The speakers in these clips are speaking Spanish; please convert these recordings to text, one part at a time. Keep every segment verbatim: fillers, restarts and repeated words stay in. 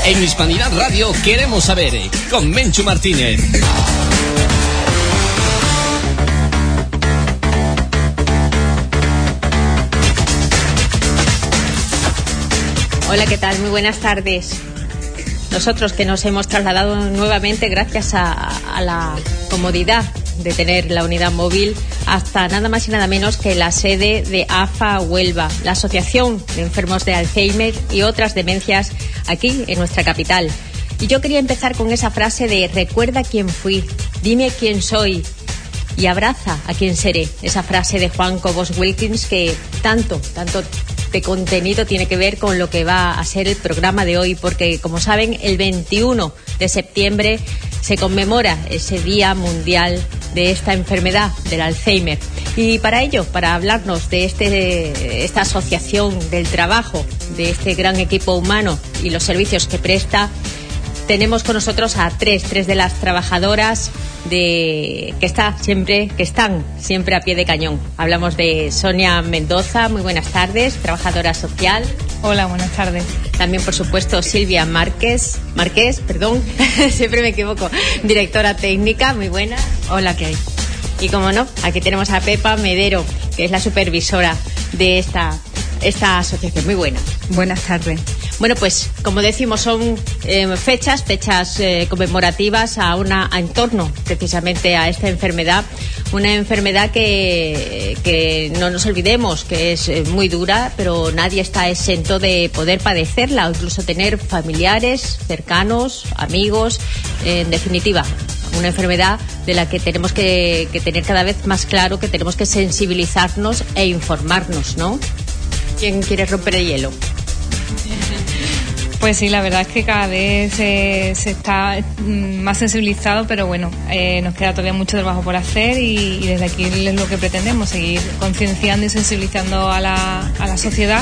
En Hispanidad Radio queremos saber, con Menchu Martínez. Hola, ¿qué tal? Muy buenas tardes. Nosotros que nos hemos trasladado nuevamente gracias a, a la comodidad de tener la unidad móvil hasta nada más y nada menos que la sede de A F A Huelva, la Asociación de Enfermos de Alzheimer y otras demencias aquí en nuestra capital. Y yo quería empezar con esa frase de recuerda quién fui, dime quién soy y abraza a quien seré. Esa frase de Juan Cobos Wilkins que tanto, tanto de contenido tiene que ver con lo que va a ser el programa de hoy, porque como saben, el veintiuno de septiembre se conmemora ese Día Mundial de esta enfermedad, del Alzheimer. Y para ello, para hablarnos de este, esta asociación, del trabajo de este gran equipo humano y los servicios que presta, tenemos con nosotros a tres, tres de las trabajadoras de que está siempre, que están siempre a pie de cañón. Hablamos de Sonia Mendoza, muy buenas tardes, trabajadora social. Hola, buenas tardes. También, por supuesto, Silvia Márquez, Márquez, perdón, siempre me equivoco, directora técnica, muy buena. Hola, ¿qué hay? Y como no, aquí tenemos a Pepa Medero, que es la supervisora de esta, esta asociación. Muy buena. Buenas tardes. Bueno, pues como decimos, son eh, fechas, fechas eh, conmemorativas a una, a en torno precisamente a esta enfermedad, una enfermedad que, que no nos olvidemos que es eh, muy dura, pero nadie está exento de poder padecerla o incluso tener familiares cercanos, amigos, eh, en definitiva. Una enfermedad de la que tenemos que, que tener cada vez más claro que tenemos que sensibilizarnos e informarnos, ¿no? ¿Quién quiere romper el hielo? Pues sí, la verdad es que cada vez se, se está más sensibilizado, pero bueno, eh, nos queda todavía mucho trabajo por hacer y, y desde aquí es lo que pretendemos, seguir concienciando y sensibilizando a la, a la sociedad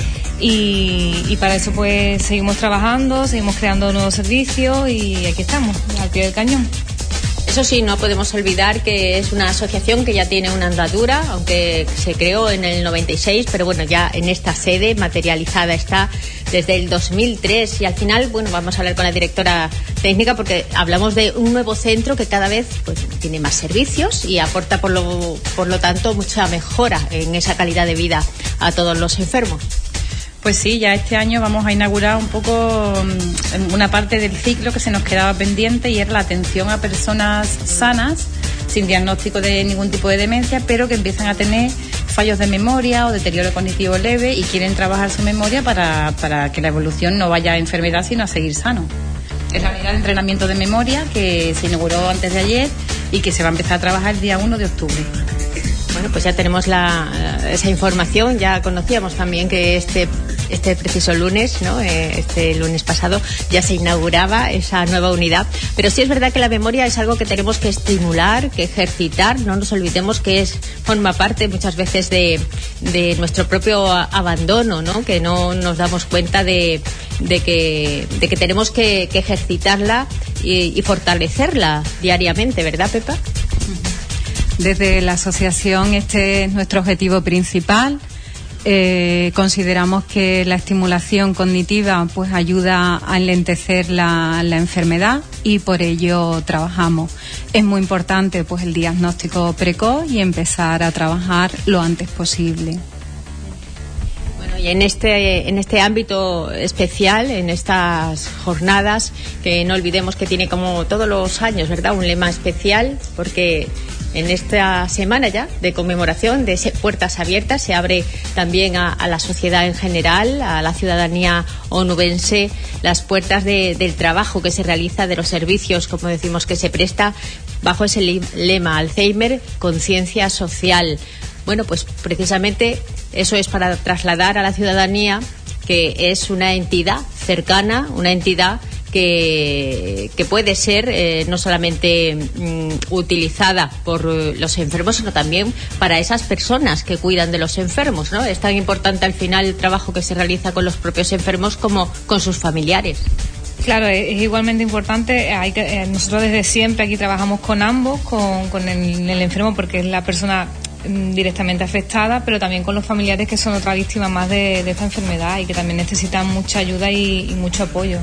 y, y para eso pues seguimos trabajando, seguimos creando nuevos servicios y aquí estamos, al pie del cañón. Eso sí, no podemos olvidar que es una asociación que ya tiene una andadura, aunque se creó en el noventa y seis, pero bueno, ya en esta sede materializada está desde el dos mil tres y al final, bueno, vamos a hablar con la directora técnica porque hablamos de un nuevo centro que cada vez pues, tiene más servicios y aporta por lo, por lo tanto mucha mejora en esa calidad de vida a todos los enfermos. Pues sí, ya este año vamos a inaugurar un poco una parte del ciclo que se nos quedaba pendiente y era la atención a personas sanas, sin diagnóstico de ningún tipo de demencia, pero que empiezan a tener fallos de memoria o deterioro cognitivo leve y quieren trabajar su memoria para, para que la evolución no vaya a enfermedad, sino a seguir sano. Es la unidad de entrenamiento de memoria que se inauguró antes de ayer y que se va a empezar a trabajar el día uno de octubre. Bueno, pues ya tenemos la, esa información, ya conocíamos también que este este preciso lunes, ¿no? Eh, este lunes pasado ya se inauguraba esa nueva unidad, pero sí es verdad que la memoria es algo que tenemos que estimular, que ejercitar, no nos olvidemos que es forma parte muchas veces de, de nuestro propio abandono, ¿no? Que no nos damos cuenta de, de, que, de que tenemos que, que ejercitarla y, y fortalecerla diariamente, ¿verdad, Pepa? Desde la asociación este es nuestro objetivo principal. Eh, consideramos que la estimulación cognitiva pues ayuda a enlentecer la, la enfermedad y por ello trabajamos. Es muy importante pues el diagnóstico precoz y empezar a trabajar lo antes posible. Bueno, y en este en este ámbito especial, en estas jornadas, que no olvidemos que tiene como todos los años, ¿verdad?, un lema especial, porque en esta semana ya de conmemoración de ese Puertas Abiertas se abre también a, a la sociedad en general, a la ciudadanía onubense, las puertas de, del trabajo que se realiza, de los servicios, como decimos, que se presta bajo ese lema Alzheimer, conciencia social. Bueno, pues precisamente eso es para trasladar a la ciudadanía que es una entidad cercana, una entidad Que, que puede ser eh, no solamente mm, utilizada por eh, los enfermos, sino también para esas personas que cuidan de los enfermos, ¿no? Es tan importante al final el trabajo que se realiza con los propios enfermos como con sus familiares. Claro, es igualmente importante. Hay que, eh, nosotros desde siempre aquí trabajamos con ambos, con, con el, el enfermo porque es la persona directamente afectada, pero también con los familiares que son otra víctima más de, de esta enfermedad y que también necesitan mucha ayuda y, y mucho apoyo.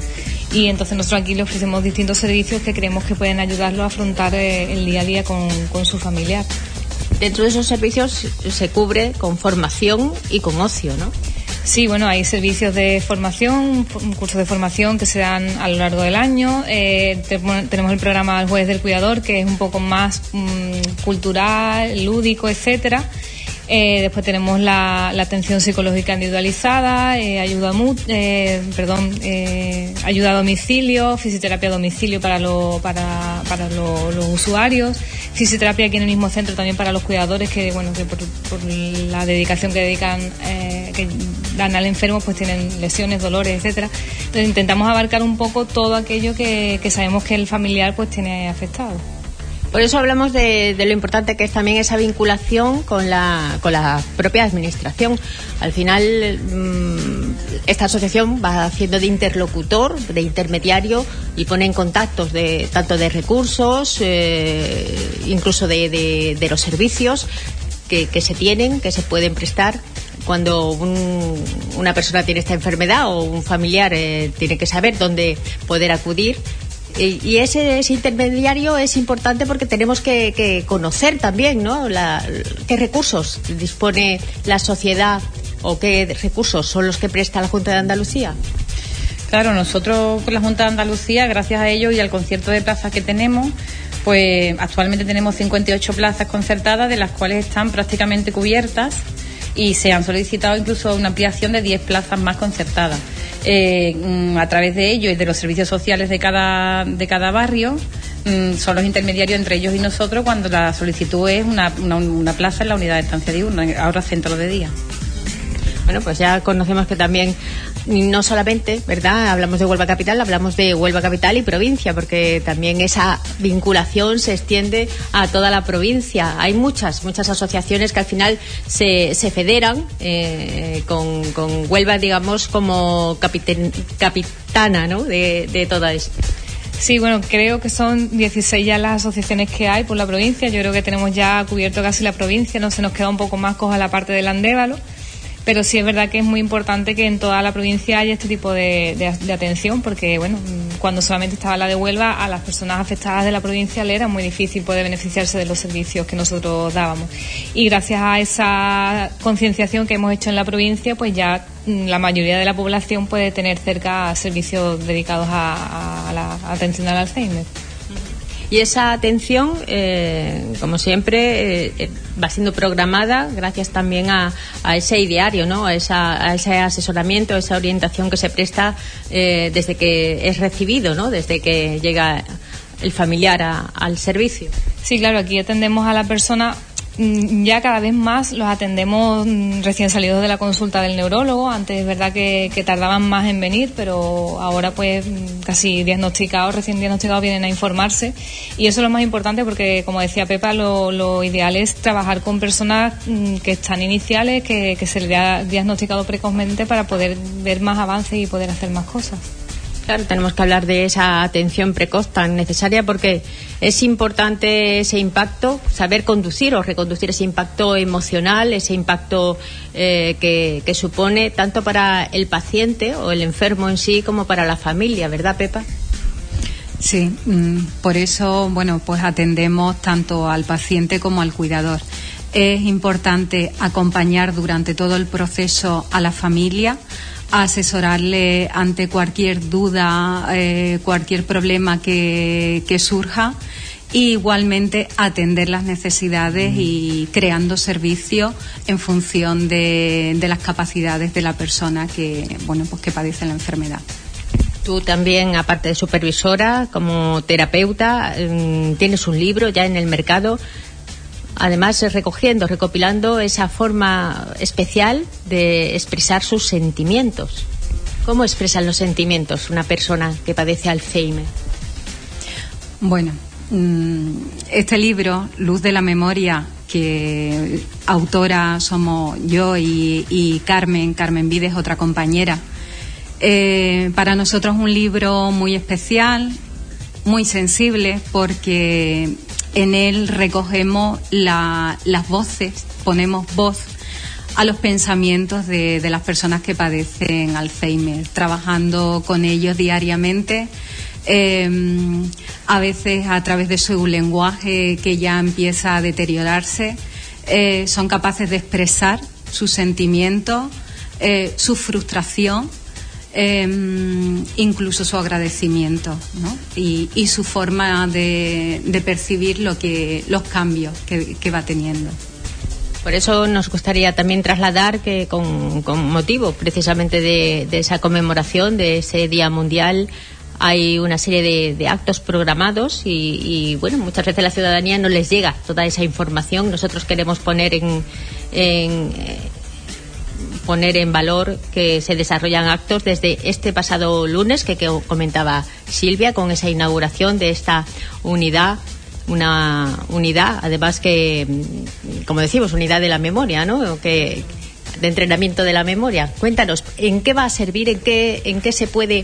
y entonces nosotros aquí le ofrecemos distintos servicios que creemos que pueden ayudarlo a afrontar eh, el día a día con, con su familiar. Dentro de esos servicios se cubre con formación y con ocio, ¿no? Sí, bueno, hay servicios de formación, cursos de formación que se dan a lo largo del año. Eh, te, tenemos el programa El Jueves del Cuidador, que es un poco más mmm, cultural, lúdico, etcétera. Eh, después tenemos la, la atención psicológica individualizada, eh, ayuda, eh, perdón, eh, ayuda a domicilio, fisioterapia a domicilio para, lo, para, para lo, los usuarios, fisioterapia aquí en el mismo centro también para los cuidadores que, bueno, que por, por la dedicación que dedican, eh, que dan al enfermo, pues tienen lesiones, dolores, etcétera. Entonces intentamos abarcar un poco todo aquello que, que sabemos que el familiar pues tiene afectado. Por eso hablamos de, de lo importante que es también esa vinculación con la, con la propia administración. Al final, mmm, esta asociación va haciendo de interlocutor, de intermediario, y pone en contactos de, tanto de recursos, eh, incluso de, de, de los servicios que, que se tienen, que se pueden prestar. Cuando un, una persona tiene esta enfermedad o un familiar eh, tiene que saber dónde poder acudir. Y ese, ese intermediario es importante porque tenemos que, que conocer también, ¿no? La, qué recursos dispone la sociedad o qué recursos son los que presta la Junta de Andalucía. Claro, nosotros con la Junta de Andalucía, gracias a ello y al concierto de plazas que tenemos, pues actualmente tenemos cincuenta y ocho plazas concertadas, de las cuales están prácticamente cubiertas, y se han solicitado incluso una ampliación de diez plazas más concertadas. Eh, a través de ello y de los servicios sociales de cada de cada barrio, mm, son los intermediarios entre ellos y nosotros cuando la solicitud es una, una, una plaza en la unidad de estancia diurna, ahora centro de día. Bueno, pues ya conocemos que también no solamente, ¿verdad?, hablamos de Huelva Capital, hablamos de Huelva Capital y provincia, porque también esa vinculación se extiende a toda la provincia. Hay muchas, muchas asociaciones que al final se, se federan eh, con, con Huelva, digamos, como capiten, capitana, ¿no?, de, de toda esto. Sí, bueno, creo que son dieciséis ya las asociaciones que hay por la provincia. Yo creo que tenemos ya cubierto casi la provincia, no se nos queda un poco más coja la parte del Andévalo. Pero sí es verdad que es muy importante que en toda la provincia haya este tipo de, de, de atención, porque bueno, cuando solamente estaba la de Huelva, a las personas afectadas de la provincia le era muy difícil poder beneficiarse de los servicios que nosotros dábamos. Y gracias a esa concienciación que hemos hecho en la provincia, pues ya la mayoría de la población puede tener cerca servicios dedicados a, a la atención al Alzheimer. Y esa atención, eh, como siempre, eh, va siendo programada gracias también a, a ese ideario, ¿no?, a, esa, a ese asesoramiento, a esa orientación que se presta eh, desde que es recibido, ¿no?, desde que llega el familiar a, al servicio. Sí, claro, aquí atendemos a la persona. Ya cada vez más los atendemos recién salidos de la consulta del neurólogo. Antes es verdad que, que tardaban más en venir, pero ahora pues casi diagnosticados, recién diagnosticados, vienen a informarse. Y eso es lo más importante porque, como decía Pepa, lo, lo ideal es trabajar con personas que están iniciales, que, que se les ha diagnosticado precozmente para poder ver más avances y poder hacer más cosas. Claro, tenemos que hablar de esa atención precoz tan necesaria porque es importante ese impacto, saber conducir o reconducir ese impacto emocional, ese impacto eh, que, que supone tanto para el paciente o el enfermo en sí como para la familia, ¿verdad, Pepa? Sí, por eso, bueno, pues atendemos tanto al paciente como al cuidador. Es importante acompañar durante todo el proceso a la familia, asesorarle ante cualquier duda, eh, cualquier problema que, que surja, y igualmente atender las necesidades y creando servicios en función de, de las capacidades de la persona que, bueno, pues que padece la enfermedad. Tú también, aparte de supervisora, como terapeuta, eh, tienes un libro ya en el mercado. Además, recogiendo, recopilando esa forma especial de expresar sus sentimientos. ¿Cómo expresan los sentimientos una persona que padece Alzheimer? Bueno, este libro, Luz de la Memoria, que autora somos yo y, y Carmen, Carmen Vides, otra compañera, eh, para nosotros es un libro muy especial, muy sensible, porque en él recogemos la, las voces, ponemos voz a los pensamientos de, de las personas que padecen Alzheimer, trabajando con ellos diariamente, eh, a veces a través de su lenguaje que ya empieza a deteriorarse, eh, son capaces de expresar sus sentimientos, eh, su frustración, Eh, incluso su agradecimiento, ¿no? y, y su forma de, de percibir lo que los cambios que, que va teniendo. Por eso nos gustaría también trasladar que con, con motivo precisamente de, de esa conmemoración de ese Día Mundial hay una serie de, de actos programados y, y bueno, muchas veces la ciudadanía no les llega toda esa información. Nosotros queremos poner en, en poner en valor que se desarrollan actos desde este pasado lunes que, que comentaba Silvia, con esa inauguración de esta unidad, una unidad además que, como decimos, unidad de la memoria, ¿no? Que de entrenamiento de la memoria. Cuéntanos, ¿en qué va a servir, en qué, en qué se puede,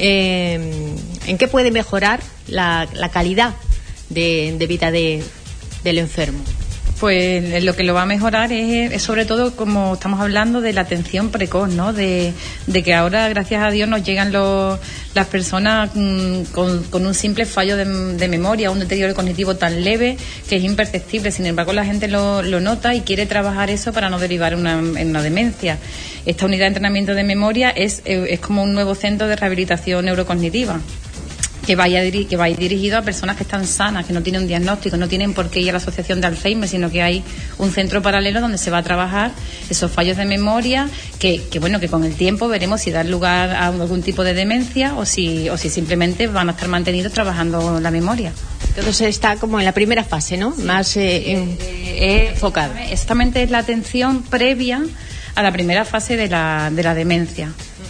eh, en qué puede mejorar la, la calidad de, de vida de, del enfermo? Pues lo que lo va a mejorar es, es sobre todo, como estamos hablando, de la atención precoz, ¿no? De, de que ahora, gracias a Dios, nos llegan los, las personas mmm, con, con un simple fallo de, de memoria, un deterioro cognitivo tan leve que es imperceptible. Sin embargo, la gente lo, lo nota y quiere trabajar eso para no derivar una, en una demencia. Esta unidad de entrenamiento de memoria es, es como un nuevo centro de rehabilitación neurocognitiva, que vaya diri- que vaya dirigido a personas que están sanas, que no tienen un diagnóstico, no tienen por qué ir a la asociación de Alzheimer, sino que hay un centro paralelo donde se va a trabajar esos fallos de memoria que, que bueno, que con el tiempo veremos si dan lugar a algún tipo de demencia o si, o si simplemente van a estar mantenidos trabajando la memoria. Entonces está como en la primera fase, ¿no? Sí. Más eh, en, eh, enfocado. Exactamente, es la atención previa a la primera fase de la, de la demencia.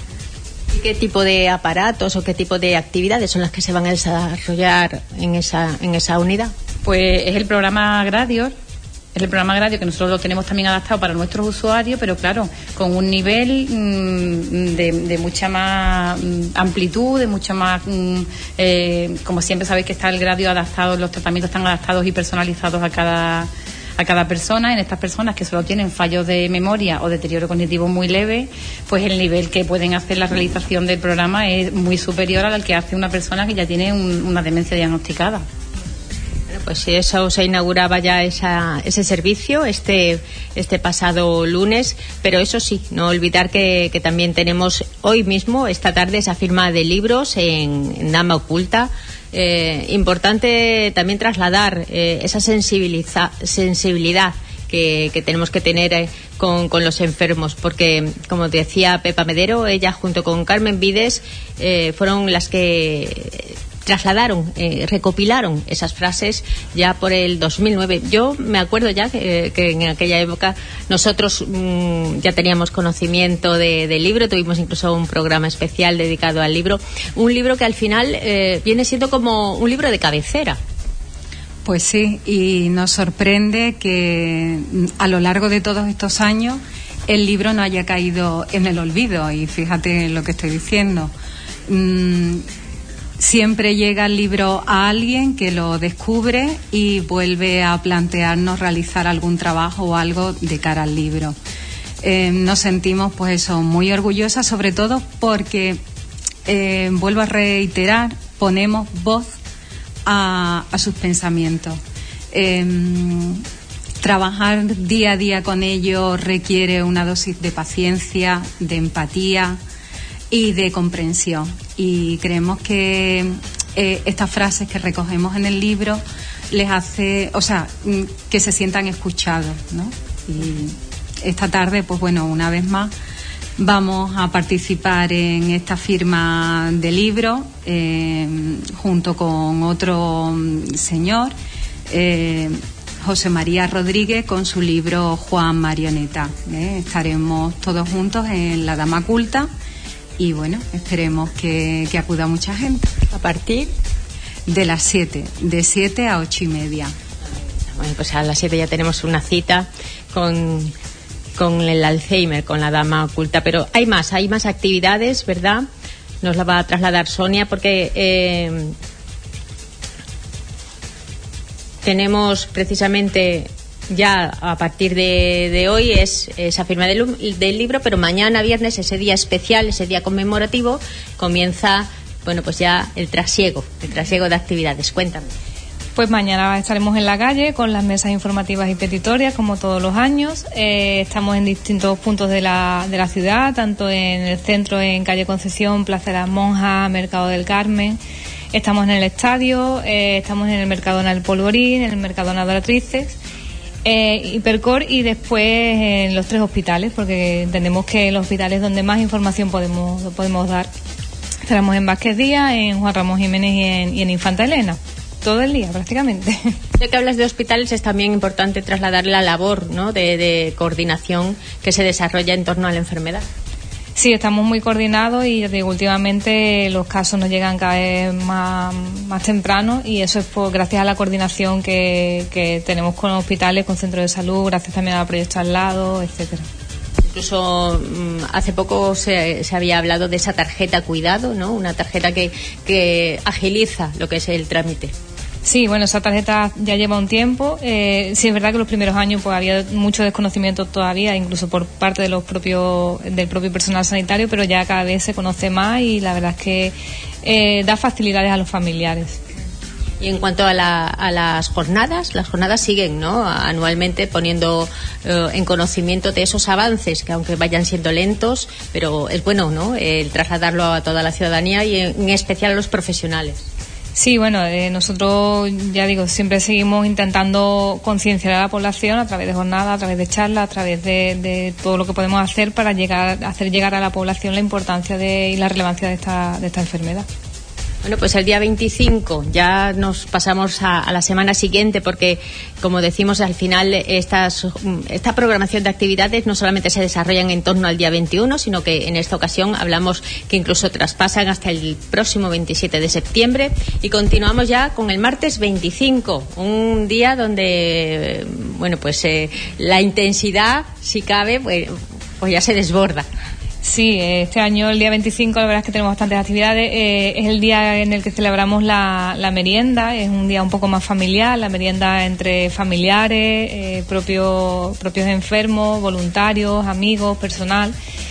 ¿Y qué tipo de aparatos o qué tipo de actividades son las que se van a desarrollar en esa en esa unidad? Pues es el programa Gradior, es el programa Gradior que nosotros lo tenemos también adaptado para nuestros usuarios, pero claro, con un nivel mmm, de, de mucha más mmm, amplitud, de mucha más, mmm, eh, como siempre sabéis que está el Gradior adaptado, los tratamientos están adaptados y personalizados a cada a cada persona. En estas personas que solo tienen fallos de memoria o deterioro cognitivo muy leve, pues el nivel que pueden hacer la realización del programa es muy superior al que hace una persona que ya tiene un, una demencia diagnosticada. Bueno, pues si eso se inauguraba ya esa, ese servicio este este pasado lunes, pero eso sí, no olvidar que, que también tenemos hoy mismo, esta tarde, esa firma de libros en, en Dama Oculta. Eh, importante también trasladar eh, esa sensibiliza, sensibilidad que, que tenemos que tener eh, con, con los enfermos, porque, como decía Pepa Medero, ella junto con Carmen Vides eh, fueron las que trasladaron, eh, recopilaron esas frases ya por el dos mil nueve. Yo me acuerdo ya que, que en aquella época nosotros mmm, ya teníamos conocimiento de, del libro, tuvimos incluso un programa especial dedicado al libro, un libro que al final eh, viene siendo como un libro de cabecera. Pues sí, y nos sorprende que a lo largo de todos estos años el libro no haya caído en el olvido, y fíjate lo que estoy diciendo. Mm, Siempre llega el libro a alguien que lo descubre y vuelve a plantearnos realizar algún trabajo o algo de cara al libro. Eh, nos sentimos, pues eso, muy orgullosas, sobre todo porque, eh, vuelvo a reiterar, ponemos voz a, a sus pensamientos. Eh, trabajar día a día con ellos requiere una dosis de paciencia, de empatía y de comprensión, y creemos que eh, estas frases que recogemos en el libro les hace, o sea, que se sientan escuchados, ¿no? Y esta tarde, pues bueno, una vez más vamos a participar en esta firma de libro eh, junto con otro señor, eh, José María Rodríguez, con su libro Juan Marioneta. ¿eh? Estaremos todos juntos en la Dama Oculta. Y bueno, esperemos que, que acuda mucha gente. ¿A partir? De las siete, de siete a ocho y media. Bueno, pues a las siete ya tenemos una cita con, con el Alzheimer, con la Dama Oculta. Pero hay más, hay más actividades, ¿verdad? Nos la va a trasladar Sonia, porque eh, tenemos precisamente ya a partir de, de hoy es esa firma del, del libro, pero mañana viernes, ese día especial, ese día conmemorativo, comienza, bueno, pues ya el trasiego, el trasiego de actividades. Cuéntame. Pues mañana estaremos en la calle con las mesas informativas y petitorias, como todos los años. Eh, estamos en distintos puntos de la, de la ciudad, tanto en el centro, en calle Concepción, Plaza de las Monjas, Mercado del Carmen. Estamos en el estadio, eh, estamos en el Mercadona del Polvorín, en el Mercadona de Atrices, eh, Hipercor, y después en los tres hospitales, porque entendemos que en los hospitales donde más información podemos podemos dar. Estaremos en Vázquez Díaz, en Juan Ramón Jiménez y en, y en Infanta Elena, todo el día prácticamente. Ya que hablas de hospitales, es también importante trasladar la labor, ¿no?, de, de coordinación que se desarrolla en torno a la enfermedad. Sí, estamos muy coordinados y digo, últimamente los casos nos llegan cada vez más, más temprano, y eso es por, gracias a la coordinación que, que tenemos con hospitales, con centros de salud, gracias también al proyecto al lado, etcétera. Incluso hace poco se, se había hablado de esa tarjeta cuidado, ¿no? Una tarjeta que, que agiliza lo que es el trámite. Sí, bueno, esa tarjeta ya lleva un tiempo. Eh, sí, es verdad que los primeros años pues había mucho desconocimiento todavía, incluso por parte de los propios del propio personal sanitario, pero ya cada vez se conoce más y la verdad es que eh, da facilidades a los familiares. Y en cuanto a, la, a las jornadas, las jornadas siguen, ¿no?, anualmente poniendo eh, en conocimiento de esos avances que, aunque vayan siendo lentos, pero es bueno, ¿no?, el trasladarlo a toda la ciudadanía y en, en especial a los profesionales. Sí, bueno, eh, nosotros, ya digo, siempre seguimos intentando concienciar a la población a través de jornadas, a través de charlas, a través de, de todo lo que podemos hacer para llegar, hacer llegar a la población la importancia de, y la relevancia de esta, de esta enfermedad. Bueno, pues el día veinticinco ya nos pasamos a, a la semana siguiente, porque, como decimos, al final estas, esta programación de actividades no solamente se desarrollan en torno al día veintiuno, sino que en esta ocasión hablamos que incluso traspasan hasta el próximo veintisiete de septiembre, y continuamos ya con el martes veinticinco, un día donde, bueno, pues eh, la intensidad, si cabe, pues, pues ya se desborda. Sí, este año, el día veinticinco, la verdad es que tenemos bastantes actividades. Eh, es el día en el que celebramos la, la merienda, es un día un poco más familiar, la merienda entre familiares, eh, propios, propios enfermos, voluntarios, amigos, personal.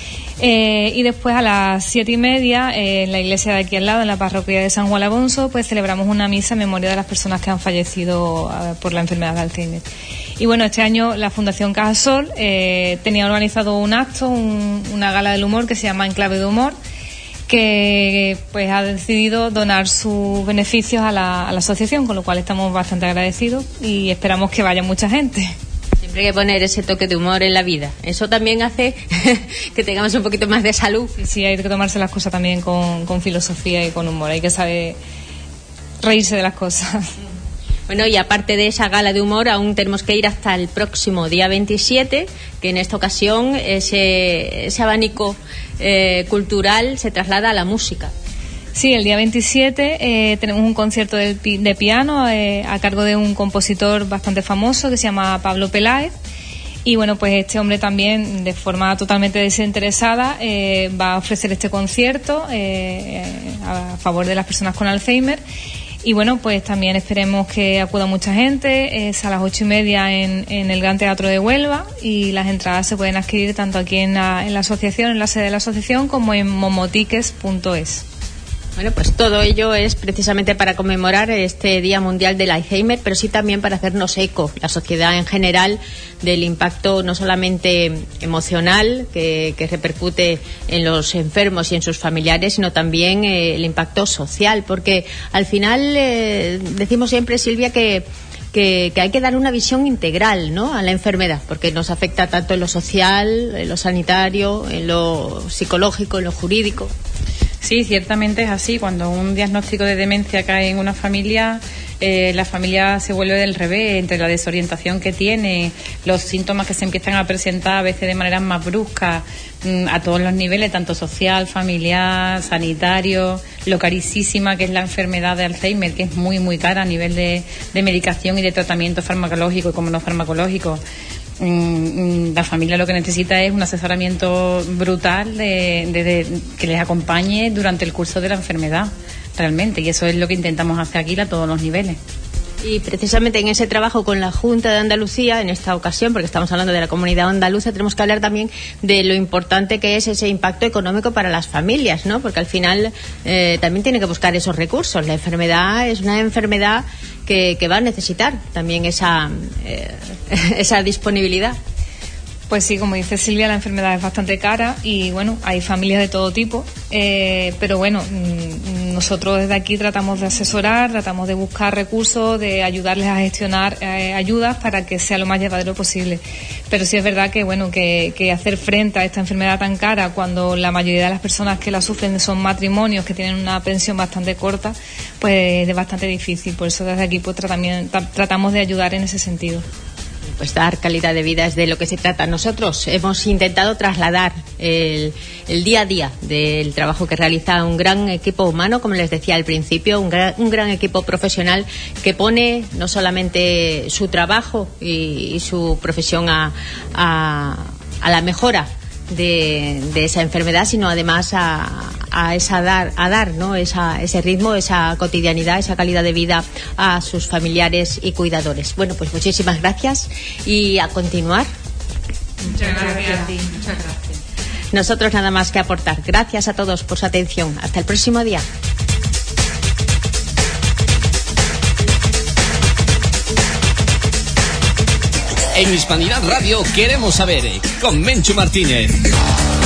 Eh, y después a las siete y media, eh, en la iglesia de aquí al lado, en la parroquia de San Juan Alonso, pues celebramos una misa en memoria de las personas que han fallecido uh, por la enfermedad de Alzheimer. Y bueno, este año la Fundación Cajasol eh, tenía organizado un acto, un, una gala del humor que se llama Enclave de Humor, que pues ha decidido donar sus beneficios a la, a la asociación, con lo cual estamos bastante agradecidos y esperamos que vaya mucha gente. Siempre hay que poner ese toque de humor en la vida. Eso también hace que tengamos un poquito más de salud. Sí, sí, hay que tomarse las cosas también con, con filosofía y con humor. Hay que saber reírse de las cosas. Bueno, y aparte de esa gala de humor, aún tenemos que ir hasta el próximo día veintisiete, que en esta ocasión ese, ese abanico eh, cultural se traslada a la música. Sí, el día veintisiete eh, tenemos un concierto de, de piano eh, a cargo de un compositor bastante famoso que se llama Pablo Peláez. Y bueno, pues este hombre también, de forma totalmente desinteresada, eh, va a ofrecer este concierto eh, a favor de las personas con Alzheimer. Y bueno, pues también esperemos que acuda mucha gente. Es a las ocho y media en, en el Gran Teatro de Huelva, y las entradas se pueden adquirir tanto aquí en la, en la asociación, en la sede de la asociación, como en momotickets punto es. Bueno, pues todo ello es precisamente para conmemorar este Día Mundial del Alzheimer, pero sí también para hacernos eco, la sociedad en general, del impacto no solamente emocional que, que repercute en los enfermos y en sus familiares, sino también eh, el impacto social, porque al final eh, decimos siempre, Silvia, que Que, que hay que dar una visión integral, ¿no?, a la enfermedad, porque nos afecta tanto en lo social, en lo sanitario, en lo psicológico, en lo jurídico. Sí, ciertamente es así. Cuando un diagnóstico de demencia cae en una familia, eh, la familia se vuelve del revés, entre la desorientación que tiene, los síntomas que se empiezan a presentar a veces de manera más brusca, mmm, a todos los niveles, tanto social, familiar, sanitario, lo carísima que es la enfermedad de Alzheimer, que es muy, muy cara a nivel de, de medicación y de tratamiento farmacológico y como no farmacológico. La familia lo que necesita es un asesoramiento brutal de, de, de, que les acompañe durante el curso de la enfermedad, realmente, y eso es lo que intentamos hacer aquí a todos los niveles. Y precisamente en ese trabajo con la Junta de Andalucía, en esta ocasión, porque estamos hablando de la comunidad andaluza, tenemos que hablar también de lo importante que es ese impacto económico para las familias, ¿no? Porque al final eh, también tienen que buscar esos recursos. La enfermedad es una enfermedad que, que va a necesitar también esa, eh, esa disponibilidad. Pues sí, como dice Silvia, la enfermedad es bastante cara y bueno, hay familias de todo tipo, eh, pero bueno, nosotros desde aquí tratamos de asesorar, tratamos de buscar recursos, de ayudarles a gestionar eh, ayudas para que sea lo más llevadero posible. Pero sí es verdad que bueno, que, que hacer frente a esta enfermedad tan cara cuando la mayoría de las personas que la sufren son matrimonios que tienen una pensión bastante corta, pues es bastante difícil. Por eso desde aquí pues tratamiento, tratamos de ayudar en ese sentido. Pues dar calidad de vida es de lo que se trata. Nosotros hemos intentado trasladar el, el día a día del trabajo que realiza un gran equipo humano, como les decía al principio, un gran, un gran equipo profesional que pone no solamente su trabajo y, y su profesión a, a, a la mejora de, de esa enfermedad, sino además a, a esa dar, a dar, ¿no? Esa, ese ritmo, esa cotidianidad, esa calidad de vida a sus familiares y cuidadores. Bueno, pues muchísimas gracias y a continuar. Muchas gracias a ti. Muchas gracias. Nosotros nada más que aportar. Gracias a todos por su atención. Hasta el próximo día. En Hispanidad Radio queremos saber, con Menchu Martínez.